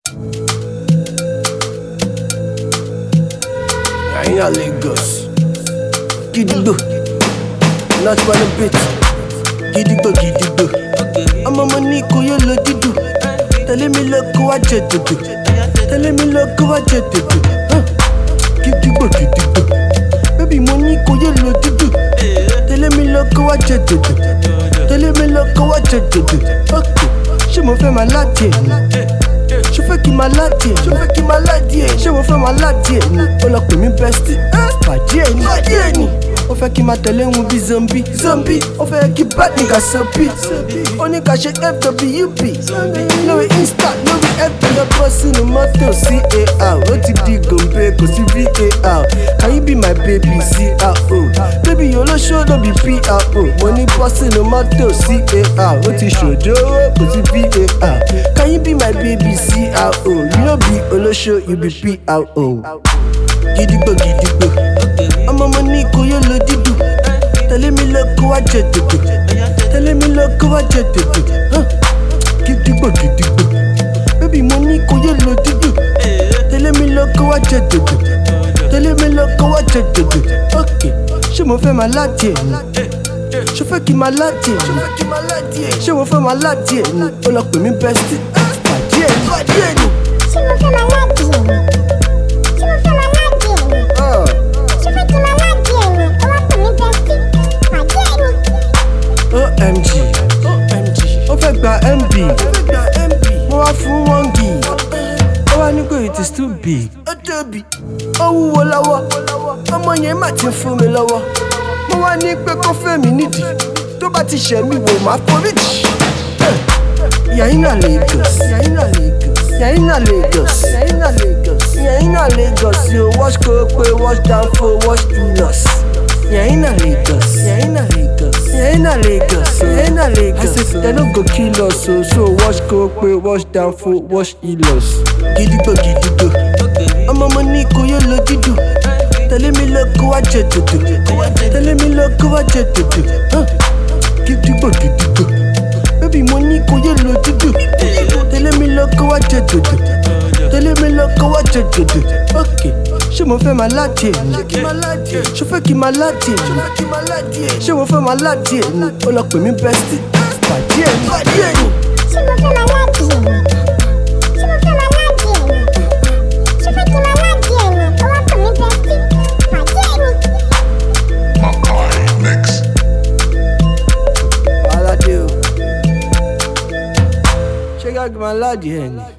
Yaina Lagos. Gidigbo. Not for the bit. Gidigbo, gidigbo. I'm a money ko yo lo didu. Telling me look who I jet to do. Telling me look who I jet to do. Gidigbo, gidigbo. Baby money ko yo lo didu. Telling me look who I jet to do. Telling me look who I jet to do. Okay. She mo fẹ́ máa láti ẹ̀ ni. She fẹ́ kí máa láti ẹ̀ ni. She fẹ́ kí máa láti ẹ̀ ni. Ṣé mo fẹ́ máa láti ẹ̀ ni? Ó lọ pè mí bestie. Pàdé ẹ̀ ni. Pàdé ẹ̀ ni. Ó fẹ́ kí máa tẹ̀lé wọn bí zombie. Zombie. Ó fẹ́ kí bad nigga sọ́bì. Ó ní ká ṣe FWB. Lórí Insta, lórí FB lọ bọ́ sínú mọ́tò CAR. Ó ti di gòǹbé kò sí VAR. Can you be my baby CRO? Baby olóṣó ló bí PRO. Mo ní bọ́ sínú mọ́tò CAR. Ó ti ṣòjóró kò sí VAR. Can you be my baby CRO? You no be olóṣó, you be PRO. Gidigbo gidigbo. Ọmọ mo ní kò yóò lo dídùn. Tẹ̀lé mi lọ kó wá jẹ dòdò. Tẹ̀lé mi lọ kó wá jẹ dòdò. Gidigbo gidigbo. Baby mo ní kò yóò lo dídùn. Tẹ̀lé mi lọ kó wá jẹ dòdò. Tẹ̀lé mi lọ kó wá jẹ dòdò. Okay. Ṣé mo fẹ́ máa láti ẹ̀ ni? Ṣé fẹ́ kí máa láti ẹ̀ ni? Ṣé mo fẹ́ máa láti ẹ̀ ni? Ó lọ pè mí bestie. Pàdé ẹ̀ ni. Pàdé ẹ̀ ni. Ṣé mo fẹ́ máa láti ẹ̀ ni? Ṣé mo fẹ́ máa láti ẹ̀ ni? Ṣé fẹ́ kí máa láti ẹ̀ ni? Ó wá pè mí bestie. Pàdé ẹ̀ ni. OMG. Ó fẹ́ gba MB. Mo wá fún 1 gig. Ó wá ní pé it is too big. Ó tóbi. Ó wúwo lọ́wọ́. Ọmọ yẹn má ti fún mi lọ́wọ́. Mo wá ní pé kó fẹ́ mi nídìí. Tó bá ti ṣẹ̀ mí wò má forí jì. Yaina Lagos. Yaina Lagos. Yaina Lagos. Yo, wash Kope, wash Danfo, wash Julius. Yaina Lagos. Yaina Lagos. I said they no go kill us, so wash Kope, wash Danfo, wash Julius. Gidigbo gidigbo. Ọmọ mo ní kò yóò lo dídùn. Tẹ̀lé mi lọ kó wá jẹ dòdò. Tẹ̀lé mi lọ kó wá jẹ dòdò. Gidigbo gidigbo. Baby mo ní kò yóò lo dídùn. Tẹ̀lé mi lọ kó wá jẹ dòdò. Tẹ̀lé mi lọ kó wá jẹ dòdò. Okay. Ṣé mo fẹ́ máa láti ẹ̀ ni? Ṣé fẹ́ kí máa láti ẹ̀ ni? Ṣé mo fẹ́ máa láti ẹ̀ ni? Ó lọ pè mí bestie. Pàdé ẹ̀ ni. Pàdé ẹ̀ ni. Ṣé mo fẹ́ máa láti ẹ̀ ni? Ṣé mo fẹ́ máa láti ẹ̀ ni? Ṣé fẹ́ kí máa láti ẹ̀ ni? Ó wá pè mí bestie. Pàdé ẹ̀ ni. Makai Mix. Wàhálà dé o. Ṣé ká gbé máa láti ẹ̀ ni?